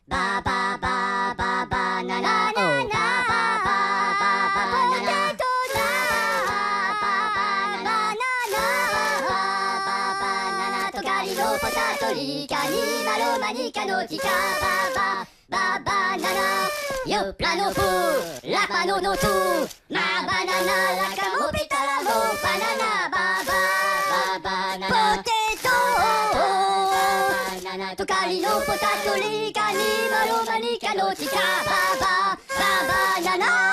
バババババナナナナバババババナナポテトだバババナナバババナナトカリのポタトリカニマロマニカのチカババババナナヨプラノフラパノノトマバナナラカモピタラモバナナババババナナポテトトカリのポタトリカニマロマニカのチカババババナナ